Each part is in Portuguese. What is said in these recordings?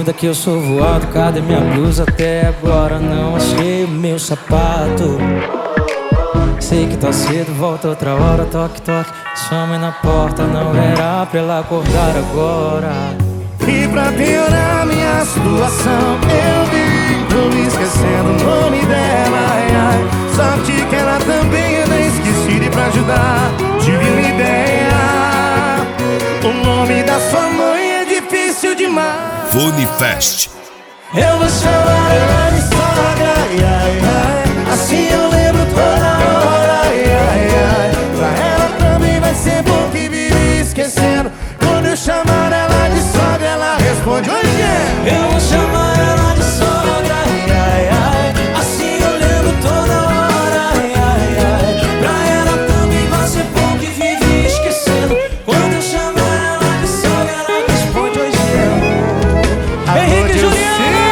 ajuda que eu sou voado. Cadê minha blusa? Até agora não achei o meu sapato. Sei que tá cedo, volta outra hora. Toque, toque, sua mãe na porta. Não era pra ela acordar agora. E pra piorar minha situação, eu vivo me esquecendo o nome dela, ai, ai. Sorte que ela também anda esquecida. E pra ajudar, tive uma ideia. O nome da sua mãe é difícil demais. Funifest. Eu vou chamar ela de sogra, ai, ai, ai. Assim eu lembro toda hora, ai, ai, ai. Pra ela também vai ser bom que vive esquecendo. Quando eu chamar ela de sogra, ela responde: hoje é. Eu vou chamar ela de sogra, ai, ai, ai. Assim eu lembro toda hora, ai, ai, ai. Pra ela também vai ser bom que vive esquecendo. Quando eu chamar ela de sogra, ela responde: hoje é. Henrique e Juliano!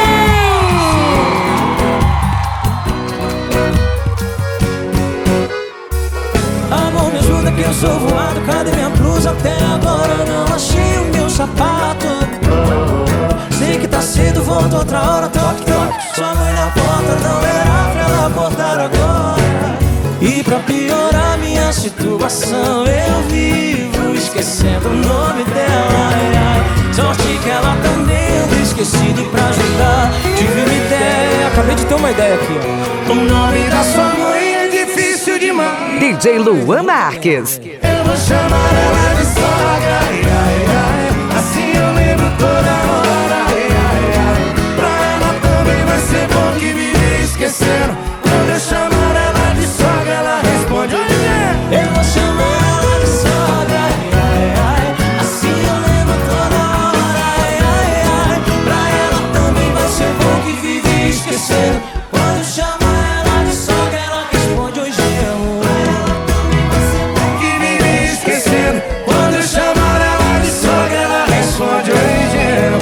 Amor, me ajuda que eu sou voado. Cadê minha blusa? Até agora não achei o meu sapato. Sei que tá cedo, volta outra hora. Toque, toque, sua mãe na porta. Não era pra ela acordar agora. E pra piorar minha situação, eu vivo esquecendo o nome dela, ai, ai. Sorte que ela também anda esquecida. E pra ajudar, tive uma ideia. Acabei de ter uma ideia aqui, ó. O nome da sua mãe é difícil demais. DJ Luan Marques. Eu vou chamar ela de sogra, ai, ai, ai. Assim eu lembro toda hora, ai, ai, ai. Pra ela também vai ser bom que vive esquecendo. Quando eu chamar ela de sogra, ela responde: hoje é. Eu vou chamar ela de sogra, ai, ai, ai. Assim eu lembro toda hora, ai, ai, ai. Pra ela também vai ser bom que vive esquecendo. Quando eu chamar ela de sogra, ela responde: hoje eu. Que vive esquecendo. Quando eu chamar ela de sogra, ela responde: hoje eu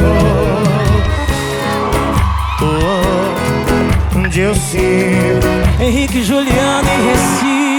vou. Onde eu sigo. Henrique e Juliano em Recife.